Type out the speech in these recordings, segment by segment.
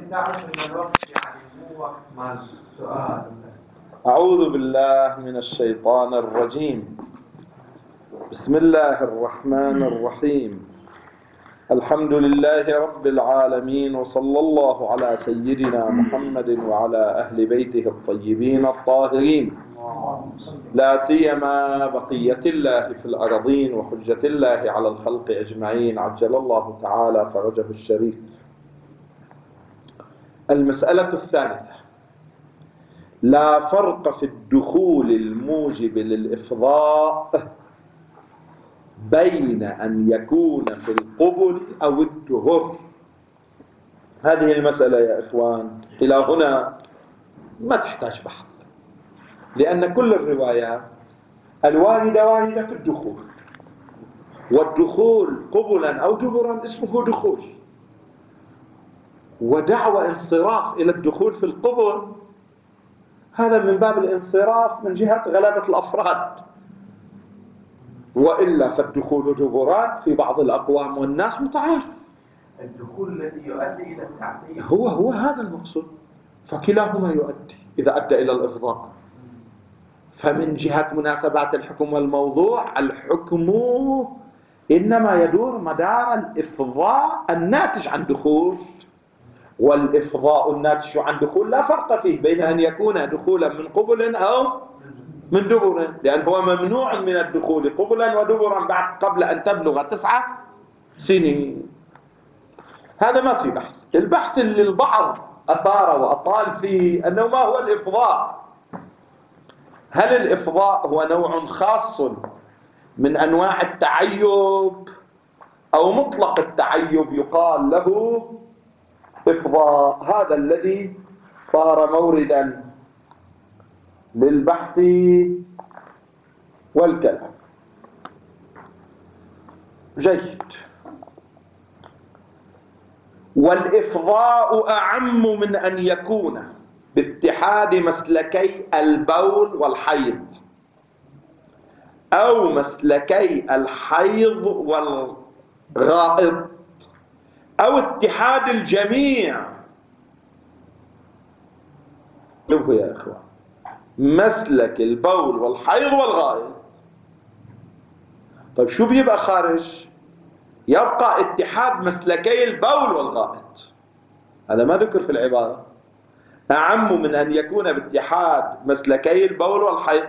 تعرف ان الوقت يعني مو وقت مال سؤال. أعوذ بالله من الشيطان الرجيم. بسم الله الرحمن الرحيم. الحمد لله رب العالمين، وصلى الله على سيدنا محمد وعلى أهل بيته الطيبين الطاهرين، لا سيما بقية الله في الأرضين وحجة الله على الخلق أجمعين، عجل الله تعالى فرجه الشريف. المسألة الثالثة: لا فرق في الدخول الموجب للإفضاء بين أن يكون في القبل أو الدهر. هذه المسألة يا إخوان إلى هنا ما تحتاج بحث، لأن كل الروايات الواردة في الدخول، والدخول قبلا أو دبرا اسمه دخول، ودعوى انصراف إلى الدخول في القبل هذا من باب الانصراف من جهة غلبة الأفراد، وإلا فالدخول دبران في بعض الأقوام والناس متعارف. الدخول الذي يؤدي إلى التعطيل هو هذا المقصود، فكلاهما يؤدي إذا أدى إلى الإفضاء. فمن جهة مناسبات الحكم والموضوع، الحكم إنما يدور مدار الإفضاء الناتج عن دخول، والإفضاء الناتج عن دخول لا فرق فيه بين أن يكون دخولا من قبل أو من دبر، لأن هو ممنوع من الدخول قبلا ودبرا قبل أن تبلغ 9 سنين. هذا ما في بحث. البحث اللي البعض أثار وأطال فيه أنه ما هو الإفضاء. هل الإفضاء هو نوع خاص من أنواع التعيب، أو مطلق التعيب يقال له إفضاء؟ هذا الذي صار موردا للبحث والكلام. جيد. والإفضاء أعم من أن يكون باتحاد مسلكي البول والحيض، أو مسلكي الحيض والغائط، أو اتحاد الجميع. شوفوا يا إخوان، مسلك البول والحيض والغائط. طيب شو بيبقى خارج؟ يبقى اتحاد مسلكي البول والغائط. هذا ما ذكر في العبارة. أعم من أن يكون باتحاد مسلكي البول والحيض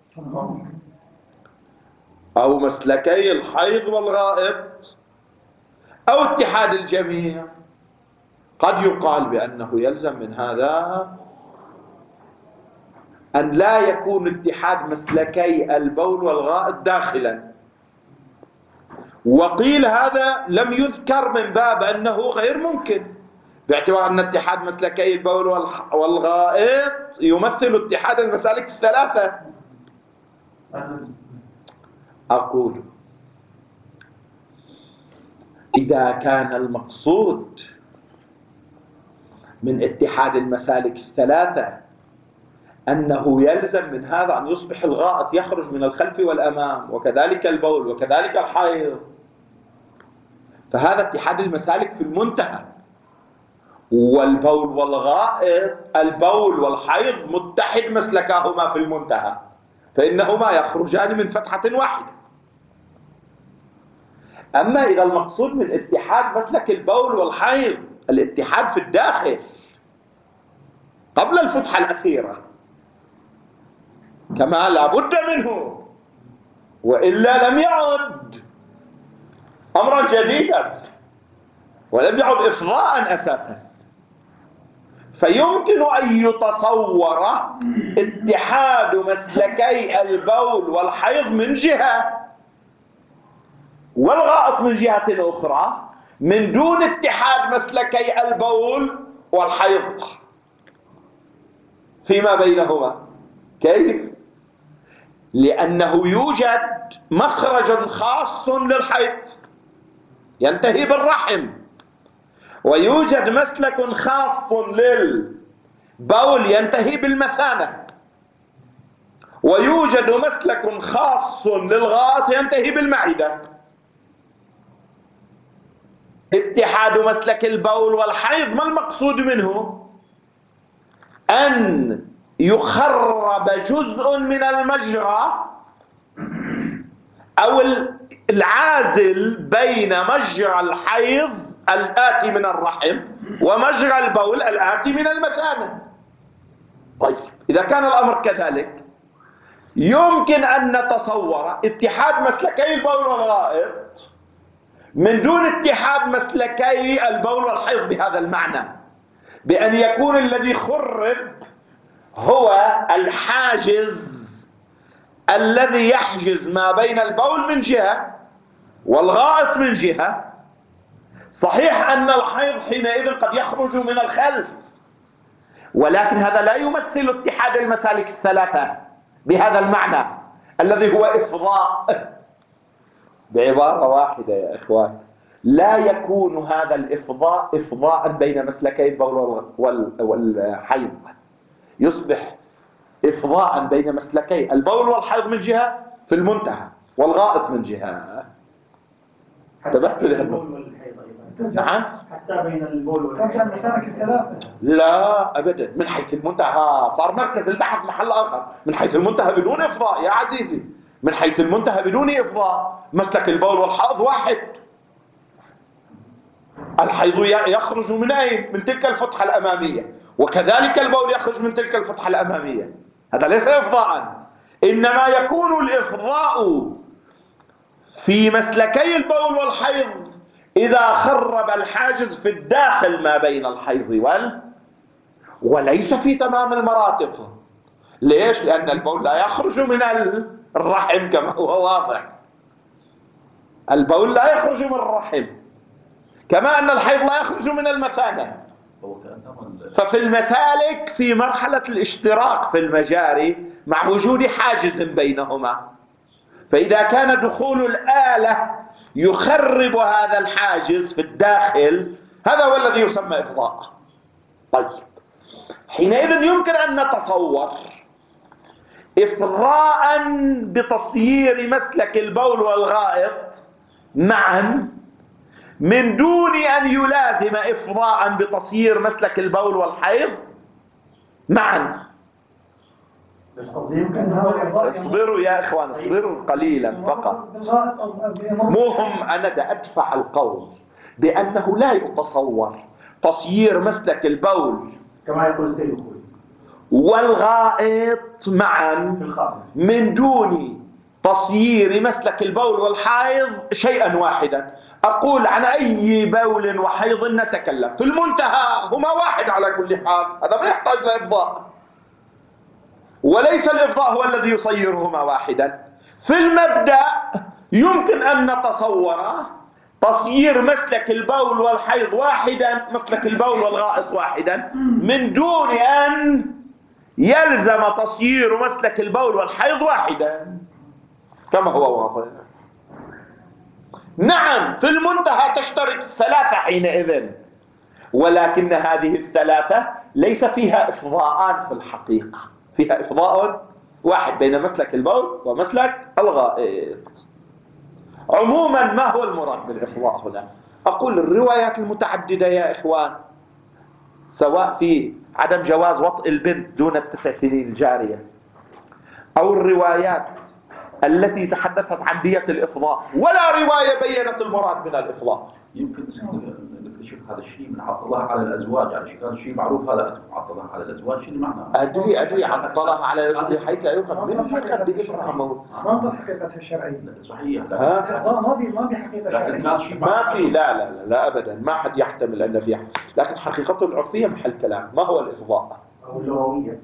أو مسلكي الحيض والغائط أو اتحاد الجميع. قد يقال بأنه يلزم من هذا أن لا يكون اتحاد مسلكي البول والغائط داخلا، وقيل هذا لم يذكر من باب أنه غير ممكن، باعتبار أن اتحاد مسلكي البول والغائط يمثل اتحاد المسالك الثلاثة. أقول إذا كان المقصود من اتحاد المسالك الثلاثة أنه يلزم من هذا أن يصبح الغائط يخرج من الخلف والأمام، وكذلك البول وكذلك الحيض، فهذا اتحاد المسالك في المنتهى. والبول والغائط، البول والحيض متحد مسلكاهما في المنتهى، فإنهما يخرجان من فتحة واحدة. أما إذا المقصود من اتحاد مسلك البول والحيض الاتحاد في الداخل قبل الفتحة الأخيرة، كما لا بد منه، وإلا لم يعد أمرا جديدا ولم يعد إفضاء أساسا. فيمكن أن يتصور اتحاد مسلكي البول والحيض من جهة والغائط من جهة أخرى من دون اتحاد مسلكي البول والحيض فيما بينهما. كيف؟ لأنه يوجد مخرج خاص للحيض ينتهي بالرحم، ويوجد مسلك خاص للبول ينتهي بالمثانة، ويوجد مسلك خاص للغائط ينتهي بالمعدة. اتحاد مسلك البول والحيض ما المقصود منه؟ أن يخرب جزء من المجرى أو العازل بين مجرى الحيض الآتي من الرحم ومجرى البول الآتي من المثانة. طيب إذا كان الأمر كذلك يمكن أن نتصور اتحاد مسلكي البول والغائط من دون اتحاد مسلكي البول والحيض بهذا المعنى، بأن يكون الذي خرب هو الحاجز الذي يحجز ما بين البول من جهة والغائط من جهة. صحيح أن الحيض حينئذ قد يخرج من الخلف، ولكن هذا لا يمثل اتحاد المسالك الثلاثة بهذا المعنى الذي هو إفضاء. بعبارة واحدة يا إخوان، لا يكون هذا الإفضاء إفضاء بين مسلكي البول والحيض، يصبح إفضاء بين مسلكي البول والحيض من جهة في المنتهى والغائط من جهة. انتبهتوا لهذا؟ نعم، حتى بين البول والحيض المسالك الثلاثة لا أبدا. من حيث المنتهى صار مركز البحث محل آخر، من حيث المنتهى بدون إفضاء يا عزيزي، من حيث المنتهى بدون إفضاء مسلك البول والحيض واحد. الحيض يخرج من أين؟ من تلك الفتحة الأمامية، وكذلك البول يخرج من تلك الفتحة الأمامية. هذا ليس إفضاء، إنما يكون الإفضاء في مسلكي البول والحيض إذا خرب الحاجز في الداخل ما بين الحيض وليس في تمام المراتب. ليش؟ لأن البول لا يخرج من الرحم كما هو واضح، البول لا يخرج من الرحم، كما أن الحيض لا يخرج من المثانة. ففي المسالك في مرحلة الاشتراك في المجاري مع وجود حاجز بينهما، فإذا كان دخول الآلة يخرب هذا الحاجز في الداخل هذا هو الذي يسمى إفضاء. طيب حينئذ يمكن أن نتصور إفضاء بتصيير مسلك البول والغائط معا من دون أن يلازم إفضاء بتصيير مسلك البول والحيض معا. اصبروا يا إخوان، اصبروا قليلا فقط. مهم أنا أدفع القول بأنه لا يتصور تصيير مسلك البول كما يقول السيد والغائط معا من دون تصيير مسلك البول والحيض شيئا واحدا. أقول عن أي بول وحيض نتكلم، في المنتهى هما واحد على كل حال، هذا ما يحتاج لإفضاء، وليس الإفضاء هو الذي يصيرهما واحدا. في المبدأ يمكن أن نتصور تصيير مسلك البول والحيض واحدا، مسلك البول والغائط واحدا، من دون أن يلزم تصيير مسلك البول والحيض واحدا كما هو واضح. نعم في المنتهى تشترك الثلاثة حينئذ، ولكن هذه الثلاثة ليس فيها إفضاءان في الحقيقة، فيها إفضاء واحد بين مسلك البول ومسلك الغائط. عموما ما هو المراد بالإفضاء هنا؟ أقول الروايات المتعددة يا إخوان، سواء في عدم جواز وطئ البنت دون ال9 سنين الجارية، أو الروايات التي تحدثت عن دية الإفضاء، ولا رواية بيّنت المراد من الإفضاء. يمكن نكتشف هذا الشيء من عطلها على الأزواج، يعني هذا الشيء معروف، هذا عطلها على الأزواج شو معناه؟ أدري عطلها على الأزواج حيث لا يوقف من حقيقة ما حقيقتها الشرعية. صحيح، ما بحقيقة شرعية، ما في لا أبدا، ما حد يحتمل أن فيها، لكن حقيقته العرفية محل كلام. ما هو الإفضاء؟ أو اللغوية.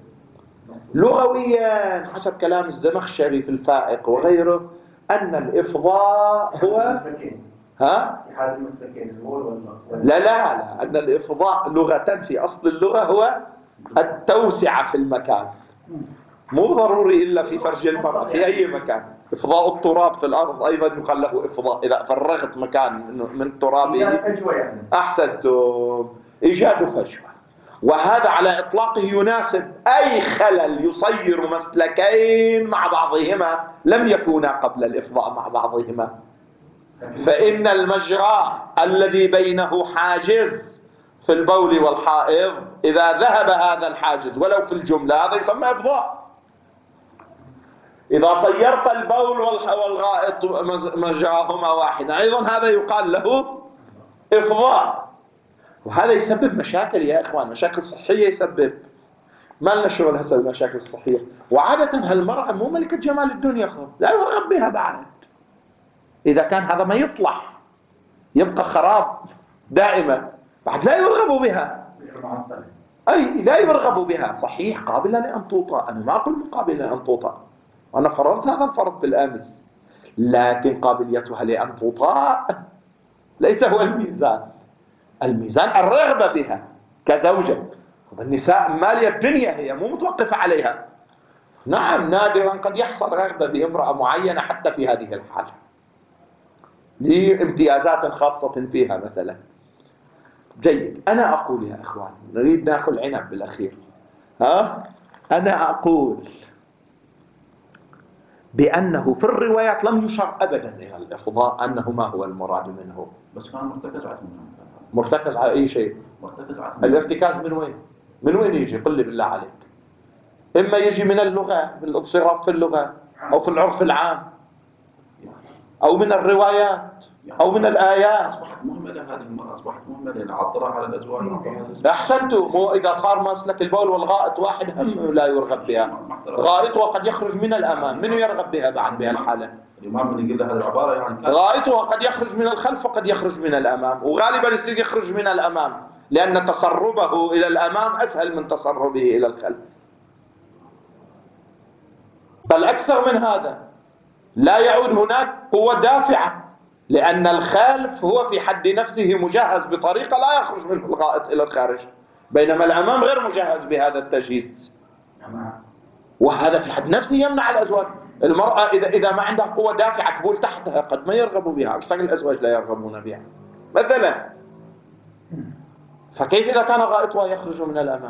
لغويا حسب كلام الزمخشري في الفائق وغيره أن الإفضاء هو إحادة المسلكين لا أن الإفضاء لغة في أصل اللغة هو التوسعة في المكان، مو ضروري إلا في فرج المرأة، في أي مكان. إفضاء التراب في الأرض أيضا يقال له إفضاء، إذا فرغت مكان من ترابه أحسنتم، إيجاد فجوة. وهذا على إطلاقه يناسب أي خلل يصير مسلكين مع بعضهما لم يكونا قبل الإفضاء مع بعضهما. فإن المجرى الذي بينه حاجز في البول والحائض إذا ذهب هذا الحاجز ولو في الجملة هذا يسمى إفضاء. إذا صيرت البول والغائط مجراهما واحدا أيضا هذا يقال له إفضاء. وهذا يسبب مشاكل يا إخوان، مشاكل صحية يسبب. ما لنا شغل هسه بالمشاكل الصحية. وعادة هالمرأة مو ملكة جمال الدنيا خب، لا يرغب بها بعد. إذا كان هذا ما يصلح يبقى خراب دائما، بعد لا يرغب بها. أي لا يرغب بها. صحيح قابلة لأن توطأ، أنا ما أقول مقابلة لأن توطأ، أنا فرضت هذا الفرض بالأمس، لكن قابليتها لأن توطأ ليس هو الميزان. الميزان الرغبة بها كزوجة. النساء مالية الدنيا، هي مو متوقفة عليها. نعم نادرا قد يحصل رغبة بامرأة معينة حتى في هذه الحالة لامتيازات خاصة فيها مثلا. جيد. أنا أقول يا إخوان، نريد نأكل عنب بالأخير. أنا أقول بأنه في الروايات لم يشر أبدا إلى الإفضاء أنه ما هو المراد منه. بس كان مرتكز على مرتكز على أي شيء؟ مرتكز على الارتكاز من وين؟ من وين يجي؟ قل لي بالله عليك. إما يجي من اللغة، بالانصراف في اللغة، أو في العرف العام، أو من الروايات، أو من الآيات. أصبحت مهملة هذه المرأة، أصبحت مهملة العطرة على الأزواج. أحسنتوا. مو إذا صار مسلك البول والغائط واحد هم لا يرغب بها. غائط وقد يخرج من الأمام، منو يرغب بها بعد بهالحالة؟ الإمام من يقول هذه العبارة يعني غائط وقد يخرج من الخلف وقد يخرج من الأمام، وغالبا يصير يخرج من الأمام لأن تسربه إلى الأمام أسهل من تسربه إلى الخلف. بل أكثر من هذا، لا يعود هناك قوة دافعة، لأن الخلف هو في حد نفسه مجهز بطريقة لا يخرج منه الغائط إلى الخارج، بينما الأمام غير مجهز بهذا التجهيز. وهذا في حد نفسه يمنع الأزواج. المرأة إذا ما عندها قوة دافعة تبول تحتها قد ما يرغبوا بها، أكثر الأزواج لا يرغبون بها مثلا. فكيف إذا كان غائطها يخرج من الأمام؟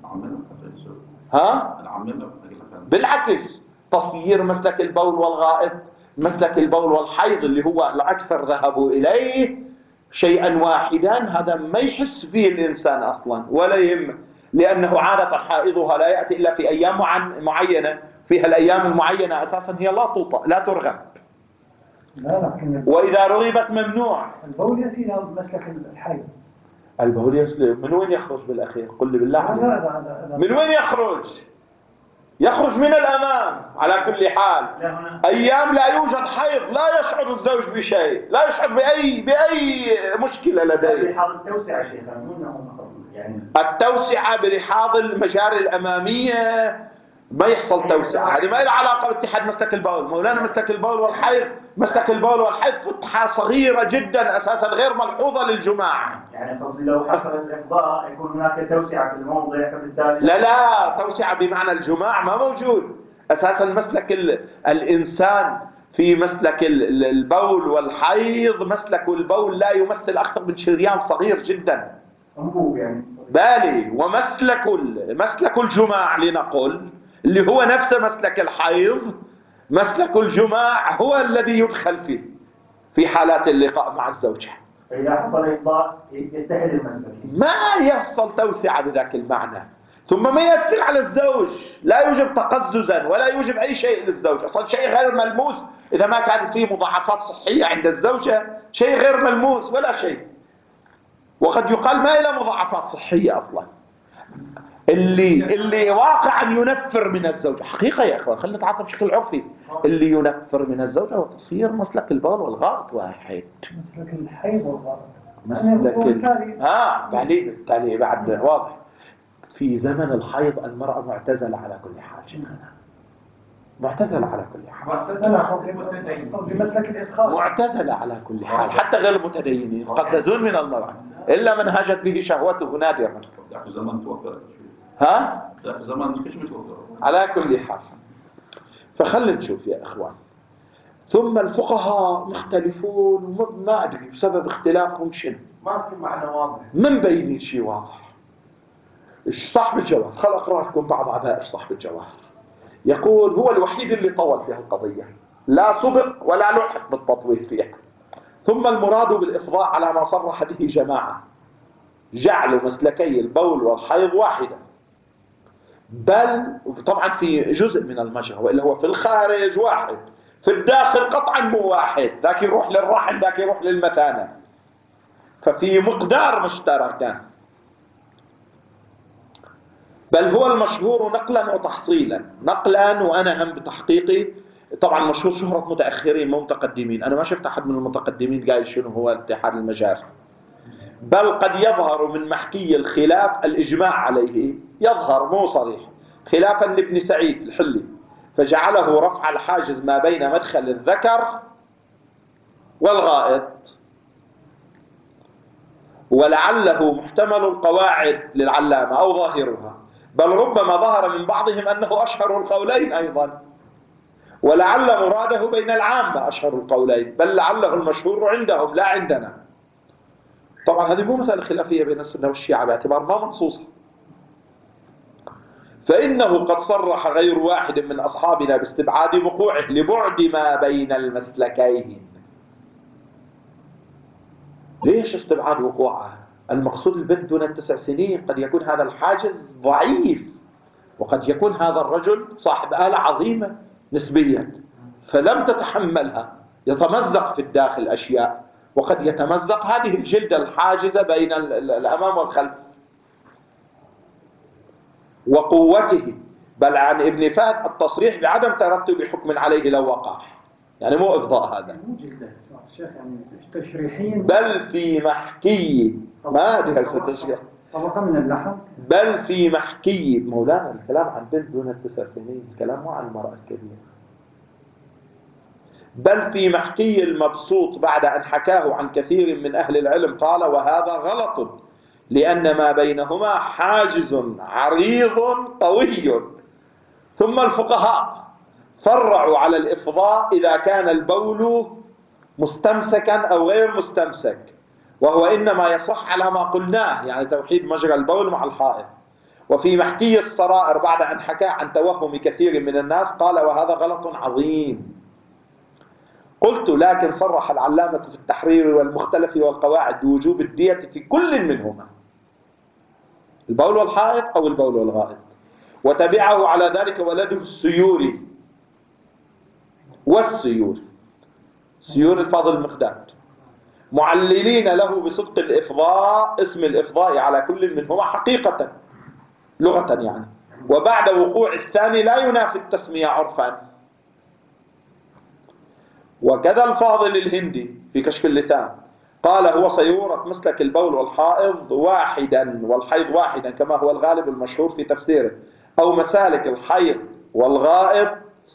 بالعكس، تصيير مسلك البول والغائط مسلك البول والحيض اللي هو الأكثر ذهبوا إليه شيئا واحدا، هذا ما يحس فيه الإنسان أصلا ولا يهم، لأنه عادة حائضها لا يأتي إلا في أيام معينة، فيها الأيام المعينة أساسا هي لا توطأ لا ترغب. وإذا رغبت ممنوع. البول يأتي إلى مسلك الحيض. البول يسلم. من وين يخرج بالأخير؟ قل لي بالله عليك. من وين يخرج؟ يخرج من الأمام على كل حال. أيام لا يوجد حيض لا يشعر الزوج بشيء، لا يشعر بأي مشكلة لديه. برحاض التوسعة شيخا، يعني التوسعة برحاض المجاري الأمامية ما يحصل توسعة، هذه ما لها علاقة باتحاد مسلك البول. مولانا مسلك البول والحيض، مسلك البول والحيض فتحة صغيرة جدا أساسا غير ملحوظة للجماع. يعني قصدي لو حصل الإفضاء يكون هناك توسعة في الموضع فبالتالي لا توسعة بمعنى الجماع ما موجود أساسا. مسلك الإنسان في مسلك البول والحيض، مسلك البول لا يمثل أكثر من شريان صغير جدا أنبوب يعني بالي. ومسلك الجماع لنقل اللي هو نفس مسلك الحيض، مسلك الجماع هو الذي يدخل فيه في حالات اللقاء مع الزوجة. إذا حصل إفضاء يتحد المسلك، ما يحصل توسعة بذاك المعنى، ثم ما يأثر على الزوج، لا يوجب تقززا ولا يوجب أي شيء للزوج، أصلا شيء غير ملموس. إذا ما كان فيه مضاعفات صحية عند الزوجة شيء غير ملموس ولا شيء، وقد يقال ما إلى مضاعفات صحية أصلا. اللي واقعا ينفر من الزوجة حقيقة يا أخوان، خلينا نتعاطى بشكل عرفي، اللي ينفر من الزوجة وتصير مسلك البول والغائط واحد. مسلك الحيض والغائط مسلك بالتالي بعد واضح. في زمن الحيض المرأة معتزلة على كل حال، معتزلة على كل حال، قصدي مسلك الإدخال معتزلة على كل حال، حتى غير المتدينين يقززون من المرأة إلا من هاجت به شهوته نادرا. في زمن توفرت في زمن كيش متوفر على كل حال. فخلنا نشوف يا إخوان. ثم الفقهاء مختلفون، ما أدري بسبب اختلافهم شنو، ما في معنى واضح، من بين شيء واضح. صاحب الجواهر، خل أقرأ لكم بعض عبائر صاحب الجواهر. يقول هو الوحيد اللي طول في هالقضية، لا سبق ولا لحق بالتطويل فيها. ثم المراد بالإفضاء على ما صرح به جماعة جعل مسلكي البول والحيض واحدا، بل طبعا في جزء من المجرى، وإلا هو في الخارج واحد، في الداخل قطعا مو واحد، ذاك يروح للرحم ذاك يروح للمثانة، ففي مقدار مشترك. بل هو المشهور نقلا وتحصيلا. نقلا وأنا هم بتحقيقي طبعا مشهور شهرة متأخرين مو متقدمين، أنا ما شفت أحد من المتقدمين قال شنو هو اتحاد المجاري. بل قد يظهر من محكي الخلاف الإجماع عليه، يظهر مو صريح، خلافا لابن سعيد الحلي فجعله رفع الحاجز ما بين مدخل الذكر والغائط، ولعله محتمل القواعد للعلامة أو ظاهرها، بل ربما ظهر من بعضهم أنه أشهر القولين أيضا، ولعل مراده بين العامة أشهر القولين، بل لعله المشهور عندهم لا عندنا. طبعا هذه مو مسألة خلافية بين السنة والشيعة باعتبار ما منصوصة، فإنه قد صرح غير واحد من أصحابنا باستبعاد وقوعه لبعد ما بين المسلكين. ليش استبعاد وقوعه؟ المقصود البنت دون 9 سنين، قد يكون هذا الحاجز ضعيف، وقد يكون هذا الرجل صاحب آلة عظيمة نسبيا فلم تتحملها، يتمزق في الداخل أشياء، وقد يتمزق هذه الجلدة الحاجزة بين الأمام والخلف وقوته. بل عن ابن فهد التصريح بعدم ترتب حكم عليه لو وقع، يعني مو إفضاء هذا، مو جلدة الشيخ يعني تشريحين، بل في محكي ما أدري هسه تشريح طبقة من اللحم، بل في محكي مولانا الكلام عن بنت دون 9 سنين، الكلام مو عن المرأة الكبيرة. بل في محكي المبسوط بعد أن حكاه عن كثير من أهل العلم قال وهذا غلط، لأن ما بينهما حاجز عريض قوي. ثم الفقهاء فرعوا على الإفضاء إذا كان البول مستمسكا أو غير مستمسك، وهو إنما يصح على ما قلناه، يعني توحيد مجرى البول مع الحائض. وفي محكي السرائر بعد أن حكى عن توهم كثير من الناس قال وهذا غلط عظيم. قلت لكن صرح العلامة في التحرير والمختلف والقواعد بوجوب الدية في كل منهما، البول والحائض أو البول والغائط، وتبعه على ذلك ولده السيوري والسيور سيور الفاضل المقداد، معللين له بصدق الإفضاء، اسم الإفضاء على كل منهما حقيقة لغة يعني، وبعد وقوع الثاني لا ينافي التسمية عرفا. وكذا الفاضل الهندي في كشف اللثام قال هو صيورة مسلك البول والحائض واحدا والحيض واحدا كما هو الغالب المشهور في تفسيره، أو مسالك الحيض والغائط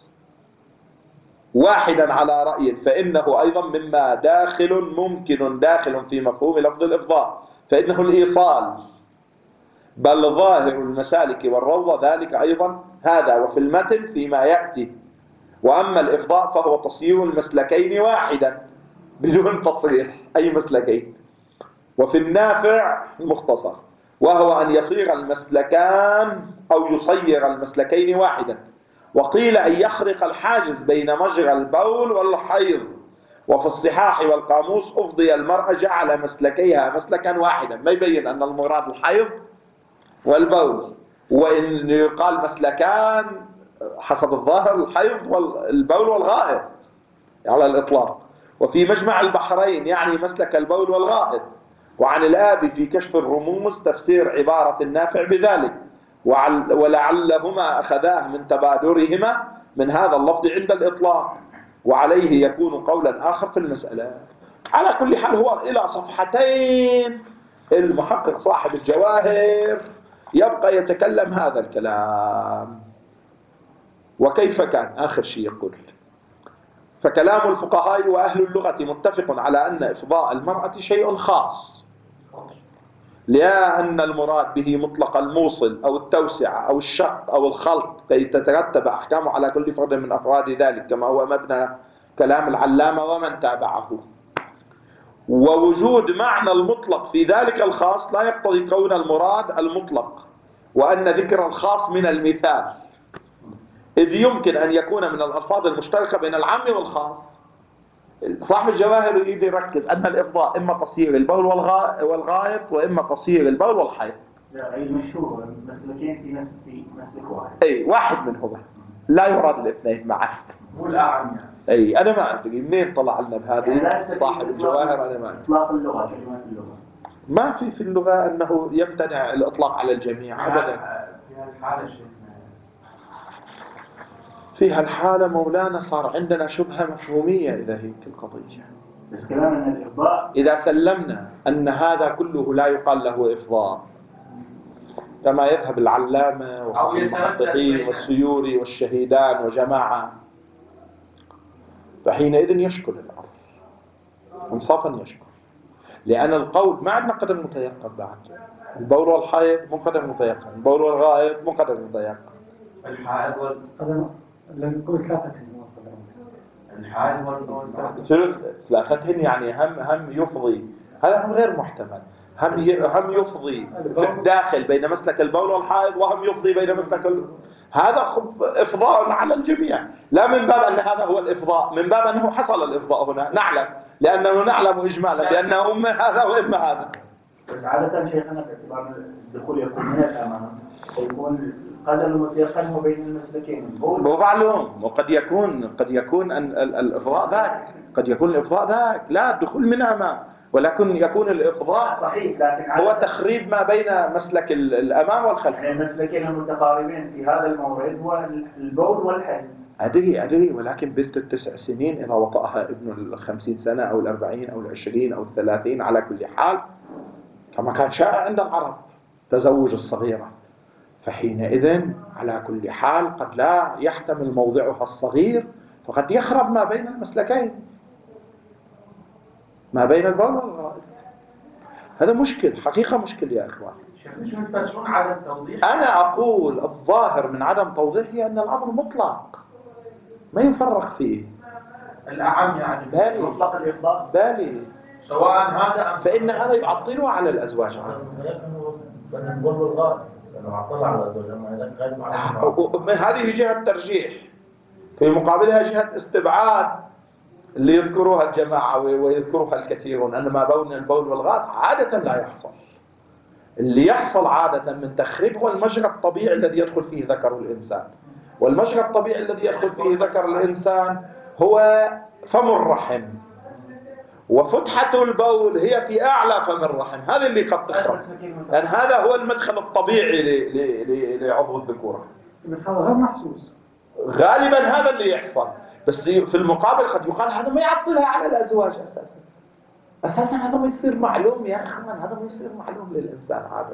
واحدا على رأي، فإنه أيضا مما ممكن داخل في مفهوم لفظ الإفضاء، فإنه الإيصال، بل ظاهر المسالك والروضة ذلك أيضا هذا، وفي المتن فيما يأتي. وأما الإفضاء فهو تصير المسلكين واحدا بدون تصريح أي مسلكين. وفي النافع المختصر وهو أن يصير المسلكان أو يصير المسلكين واحدا، وقيل أن يخرق الحاجز بين مجرى البول والحيض. وفي الصحاح والقاموس أفضي المرأة جعل مسلكيها مسلكا واحدا، ما يبين أن المراد الحيض والبول، وإن يقال مسلكان حسب الظاهر الحيض والبول والغائط على الإطلاق. وفي مجمع البحرين يعني مسلك البول والغائط. وعن الآبي في كشف الرموز تفسير عبارة النافع بذلك، ولعلهما أخذاه من تبادرهما من هذا اللفظ عند الإطلاق، وعليه يكون قولا آخر في المسألة. على كل حال هو إلى صفحتين المحقق صاحب الجواهر يبقى يتكلم هذا الكلام. وكيف كان آخر شيء يقول فكلام الفقهاء وأهل اللغة متفق على أن إفضاء المرأة شيء خاص، لأن المراد به مطلق الموصل أو التوسعة أو الشق أو الخلط كي تترتب أحكامه على كل فرد من أفراد ذلك، كما هو مبنى كلام العلامة ومن تابعه. ووجود معنى المطلق في ذلك الخاص لا يقتضي كون المراد المطلق، وأن ذكر الخاص من المثال، إذ يمكن أن يكون من الألفاظ المشتركة بين العام والخاص. صاحب الجواهر يريد يركز أن الإفضاء إما تصير البول والغائط وإما تصير البول والحيض. لا أي مشهور مسلكين في مسلك واحد. أي واحد منهما، لا يراد الاثنين معا. مو الأعم يعني. أي أنا ما أدري منين طلع لنا بهذه يعني صاحب الجواهر، أنا ما أدري. إطلاق اللغة، كلمة اللغة. ما في اللغة أنه يمتنع الإطلاق على الجميع أبدا. في هالحالة شيخنا في هالحالة مولانا صار عندنا شبهة مفهومية إذا هيك القضية. بس كلام أن الإفضاء إذا سلمنا أن هذا كله لا يقال له إفضاء كما يذهب العلامة والمحققين والسيوري والشهيدان وجماعة، فحينئذ يشكل الأمر انصافا، يشكل. لأن القول ما عندنا قدر متيقن بعد. البول والحيض مو قدر متيقن، البول والغائط مو قدر متيقن. الحائض نقول ثلاثة الحائض ثلاثتهن يعني هم يفضي، هذا هم غير محتمل. هم يفضي في الداخل بين مسلك البول والحائض، وهم يفضي بين مسلك هذا إفضاء على الجميع، لا من باب أن هذا هو الإفضاء، من باب أنه حصل الإفضاء هنا، نعلم، لأنه نعلم إجمالا بأنه إما هذا وإما هذا. بس عادة شيخنا باعتبار الدخول يكون من الأمام، يكون قدر المتيقن هو بين المسلكين. مو معلوم، وقد يكون أن الإفضاء ذاك، قد يكون الإفضاء ذاك، لا الدخول من أمام، ولكن يكون الإفضاء صحيح، لكن هو تخريب ما بين مسلك الأمام والخلف. يعني المسلكين المتقاربين في هذا المورد هو البول والحيض. أدري، ولكن بنت ال9 سنين إذا وطأها ابن ال50 سنة أو ال40 أو ال20 أو ال30 على كل حال، كما كان شائع عند العرب تزوج الصغيرة، فحينئذ على كل حال قد لا يحتمل موضعها الصغير، فقد يخرب ما بين المسلكين، ما بين البول والغائط. هذا مشكل، حقيقة مشكل يا إخوان. شو تفسرون عدم توضيح؟ أنا أقول الظاهر من عدم توضيحه أن الأمر مطلق ما يفرق فيه. الأعم يعني بالي مطلق الإفضاء بالي، سواء هذا أم فإن هذا يعطله على الأزواج عنه. هذه جهة ترجيح، في مقابلها جهة استبعاد اللي يذكروها الجماعة ويذكروها الكثيرون، أن ما بين البول والغائط عادة لا يحصل. اللي يحصل عادة من تخريب هو المجرى الطبيعي الذي يدخل فيه ذكر الإنسان، والمجرى الطبيعي الذي يدخل فيه ذكر الإنسان هو فم الرحم، وفتحة البول هي في أعلى فم الرحم، هذا اللي قد تخرب، لأن هذا هو المدخل الطبيعي لعضو الذكورة. بس هذا غير محسوس غالبا هذا اللي يحصل، بس في المقابل قد يقال هذا ما يعطلها على الأزواج أساسا هذا ما يصير معلوم يا أخوان، هذا ما يصير معلوم للإنسان عادة.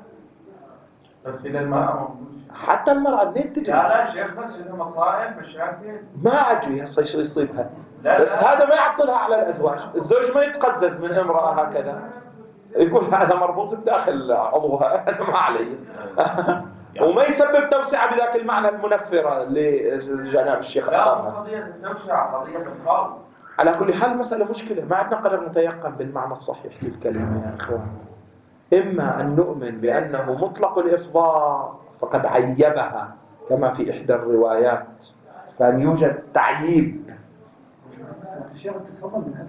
بس إلى المرأة حتى المرأة منين تجي؟ لا شيخ، بس إذا مصائب مش عارفين ما أدري هسه ايش يصيبها، بس هذا ما يعطلها على الأزواج. الزوج ما يتقزز من امرأة هكذا، يقول هذا مربوط بداخل عضوها أنا ما علي وما يسبب توسعة بذاك المعنى المنفرة لجناب الشيخ لا قضية التوسعة، قضية الخالق. على كل حال مسألة مشكلة، ما عندنا قدر متيقن بالمعنى الصحيح للكلمة يا إخوان. إما أن نؤمن بأنه مطلق الإفضاء فقد عيبها كما في إحدى الروايات، كان يوجد تعييب. الشيخ تتفضل من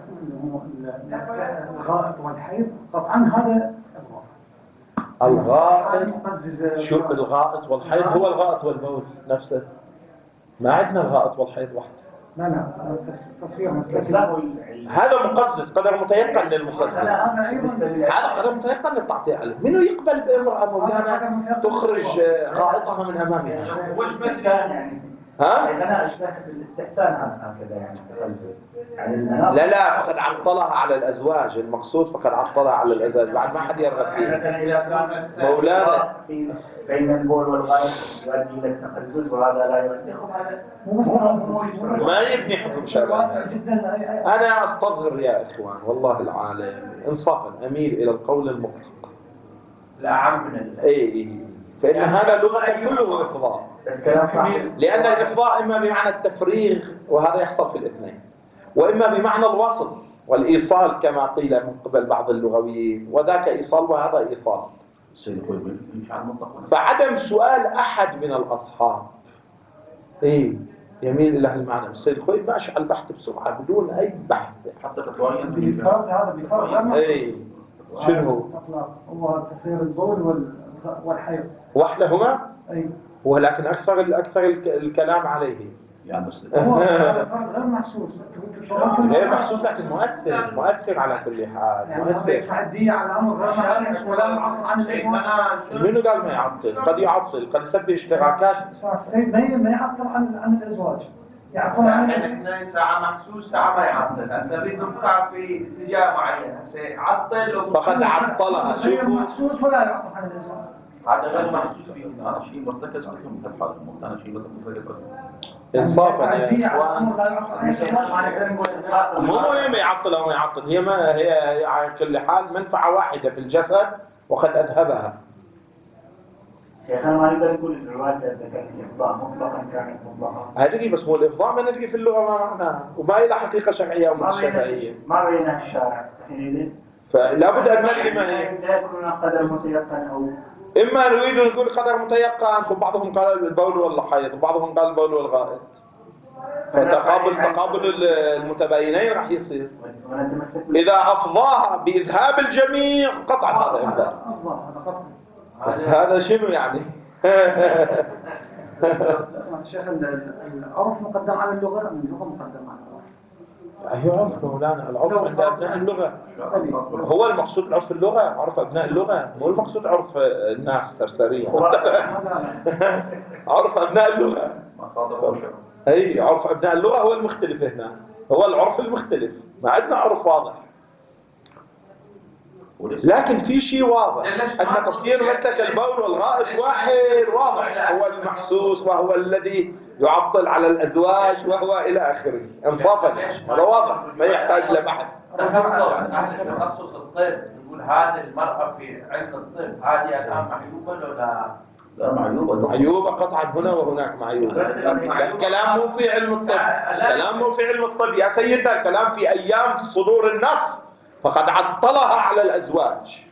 الغائط والحيض قطعا هذا الغائط، شو الغائط والحيض؟ هو الغائط والبول نفسه، ما عندنا الغائط والحيض وحده. لا تصوير مسلك هذا مقزز، قدر متيقن للمقزز، هذا قدر متيقن للتعطيع عليه. منو يقبل بامرأة مولانا تخرج غائطها من أمامها؟ وش مثال يعني؟ ها؟ أنا أشبه بالاستحسان هكذا يعني تقزز. لا فقد عطلها على الأزواج، المقصود فقد عطلها على الأزواج، بعد ما حد يرغب فيه. مولانا بين البول والغائط يؤدي إلى التقزز، وهذا لا يؤدي ما يبني حكم شرعي. أنا أستظهر يا إخوان والله العالم إنصافا أميل إلى القول المطلق الأعم من فإن هذا لغة كله إفضاء، لأن الإفضاء إما بمعنى التفريغ وهذا يحصل في الاثنين، وإما بمعنى الوصل والإيصال كما قيل من قبل بعض اللغويين، وذاك إيصال وهذا إيصال. فعدم سؤال أحد من الأصحاب يميل إلى المعنى. السيد خوي ماشي على البحث بسرعة بدون أي بحث. حتى فتوائيا بالفرق هذا بفرق غير محسوس. أي شنو؟ هو تسير البول والحيض وحدهما؟ أي ولكن أكثر الكلام عليه. يعني بس هو هذا فرق غير محسوس. غير محسوس لكن مؤثر على كل حال. يعني مؤثر. تعدي على أمر غير محسوس ولا معطل عن الإجماع. منو قال ما يعطل؟ قد يعطل، قد يسبب اشتراكات. السيد ما يعطل عن الأزواج. يعطل عن احنا ساعة محسوس ساعة ما يعطل، هسه نريد نبقى في اتجاه معين، هسه يعطل فقد عطلها. غير شوفوا محسوس ولا يعطل عن الأزواج. هذا غير محسوس فيه. هذا شيء مرتكز بكم في الحالة. هذا شيء مرتكز بكم. انصافا يا في اخوان. أمر لا يعطل عن الأزواج. مو مهم يعطل او ما يعطل، هي ما هي على كل حال منفعه واحده في الجسد وقد اذهبها. شيخنا ما نقدر نقول الرواية إذا كانت الإفضاء مطلقا كانت مطلقا. هذه بس مو الافضاء ما ندري في اللغه ما معناها وما لها حقيقه شرعيه ومن الشرعيه. ما بينها الشارع حينئذ. فلا بد ان ندري ما هي. لا يكون قدر متيقن أو اما نريد ان نقول قدر متيقن، بعضهم قال البول والحيض وبعضهم قال البول والغائط. فتقابل المتباينين راح يصير. اذا افضاها باذهاب الجميع قطعا هذا افضاء. بس هذا شنو يعني؟ سمعت الشيخ العرف مقدم على اللغة أم اللغة مقدم على العرف؟ هي عرف مولانا، العرف عند أبناء اللغة. هو المقصود عرف اللغة، عرف أبناء اللغة، مو المقصود عرف الناس السرسرية. عرف أبناء اللغة. أي عرف أبناء اللغة هو المختلف هنا، هو العرف المختلف، ما عندنا عرف واضح. لكن في شيء واضح أن تصوير مسلك البول والغائط واحد واضح، هو المحسوس وهو الذي يعطل على الأزواج وهو إلى آخره. انصافا هذا واضح ما يحتاج لبحث. تخصص الطب نقول هذه المرأة في علم الطب هذه الآن معيوبة ولا لا معيوبة؟ معيوبة قطعا هنا وهناك معيوبة. الكلام مو في علم الطب، الكلام مو في علم الطب يا سيدنا، الكلام في أيام صدور النص فقد عطلها على الأزواج.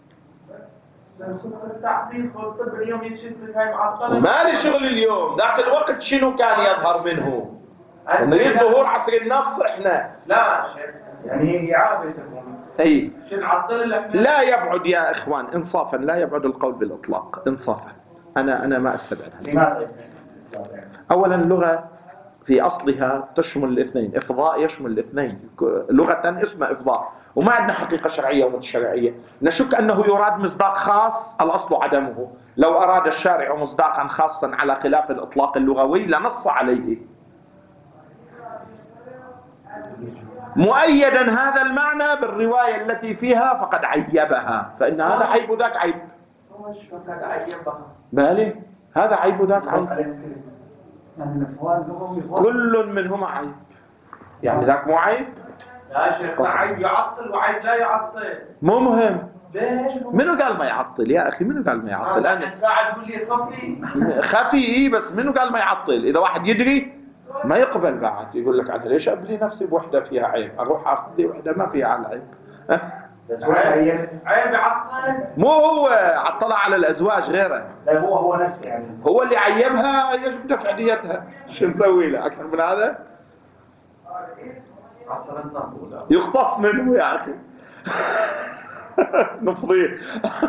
التعقيد والطب اليوم يكشف لك هاي معطلة. ما لي شغل اليوم، ذاك الوقت شنو كان يظهر منه؟ نريد ظهور عصر النص احنا. لا شيخ يعني هي إعادة اي شو نعطل لك؟ لا يبعد يا اخوان انصافا، لا يبعد القول بالاطلاق انصافا. انا ما استبعد هذا. لماذا؟ اولا اللغة في اصلها تشمل الاثنين، افضاء يشمل الاثنين، لغة اسمها افضاء، وما عندنا حقيقة شرعية وغير شرعية. نشك أنه يراد مصداق خاص الأصل عدمه. لو أراد الشارع مصداقا خاصا على خلاف الإطلاق اللغوي لنص عليه. مؤيدا هذا المعنى بالرواية التي فيها فقد عيبها، فإن هذا عيب ذاك عيب. بالي هذا عيب ذاك عيب. كل منهما عيب. يعني ذاك مو عيب؟ لا شيخ عيب يعطل وعيب لا يعطل. مو مهم. ليش؟ منو قال ما يعطل يا أخي؟ منو قال ما يعطل؟ أنا ساعة تقول لي خفي. خفي بس منو قال ما يعطل؟ إذا واحد يدري ما يقبل بعد، يقول لك أنا ليش أبلي نفسي بوحدة فيها عيب؟ أروح أخذ لي وحدة ما فيها على العيب. بس عيب يعطل. مو هو عطلها على الأزواج غيره. لا هو نفسه يعني. هو اللي عيبها يجب دفع ديتها. شو نسوي له أكثر من هذا؟ يختص منه يا أخي. نفضيه.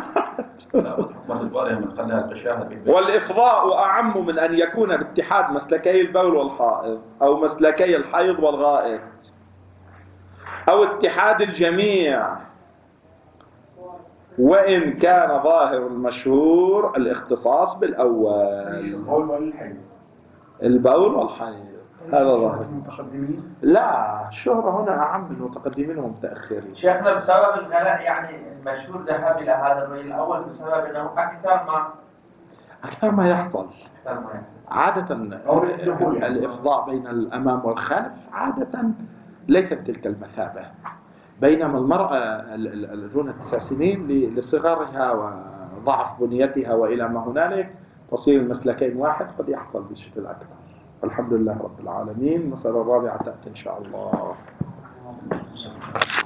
والإفضاء أعم من أن يكون باتحاد مسلكي البول والحائض أو مسلكي الحيض والغائط أو اتحاد الجميع، وإن كان ظاهر المشهور الاختصاص بالأول. البول والحيض هذا ظاهر. المتقدمين؟ لا الشهرة هنا أعم من المتقدمين والمتأخرين. شيخنا بسبب الغلاء يعني المشهور ذهب إلى هذا الرأي الأول بسبب أنه أكثر ما يحصل. عادة الإفضاء بين الأمام والخلف عادة ليس بتلك المثابة، بينما المرأة دون 9 سنين لصغرها وضعف بنيتها وإلى ما هنالك تصير المسلكين واحد قد يحصل بشكل أكبر. الحمد لله رب العالمين. المسألة الرابعة تأتي إن شاء الله.